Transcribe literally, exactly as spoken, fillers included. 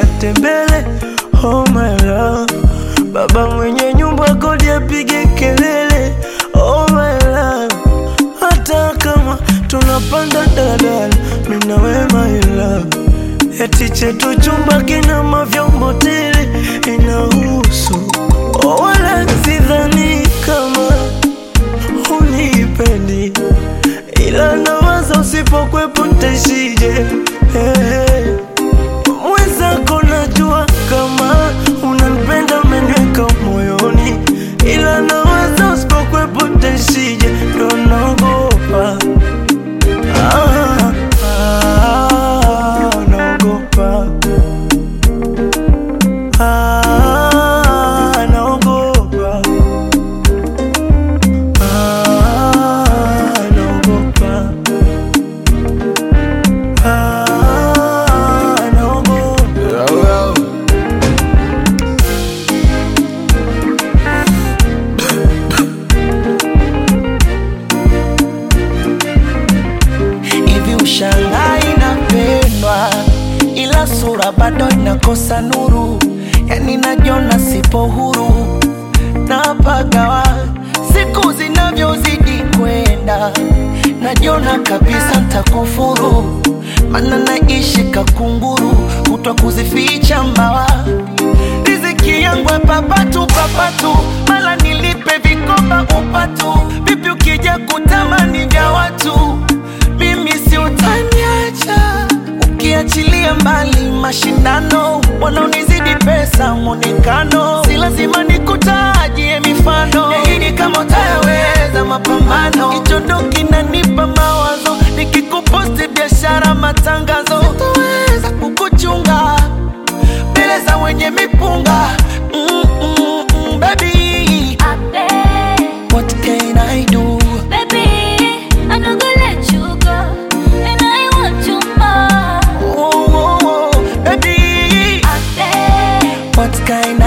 atembele. Oh my love, baba mwenye nyumba kodi apige kelele. Oh my love, hata kama tunapanda daladala mimi na wewe my love. Eti chetu chumba kina mavyombo tele inahusu. Oh wala sidhani kama unipendi, ila nawaza usipokwepo ntaishije. Hey, mwenzako najua kama unanipenda umeniweka moyoni, ila nawaza usipokwepo ntaishije. Ndo naogopa, ah, ah, naogopa, ah, naogopa, ah, naogopa, ah, naogopa. Hivi ushangai inapendwa, ila sura bado inakosa nuru. Yani najiona sipo huru, napagawa siku zinavyozidi kwenda. Najiona kabisa ntakufuru, mana naishi kakunguru, kutwa kuzificha mbawa. Riziki yangu papatu papatu, mala nilipe vikoba upatu. Vipi ukija kutamani vya watu, mimi si utaniacha. Ukiachilia mbali mashindano, wanaonizidi pesa mwonekano. Si lazima nikutajie mifano, nahidi kama utayaweza mapambano. Kichondo kinanipa mawazo, nikikuposti biashara matangazo. Sitoweza kukuchunga mbele za wenye mipunga. mm, mm, mm, baby, what can I do? Baby, I'm not gonna let you go, and I want you more. Oh, oh, oh, baby, I beg, what can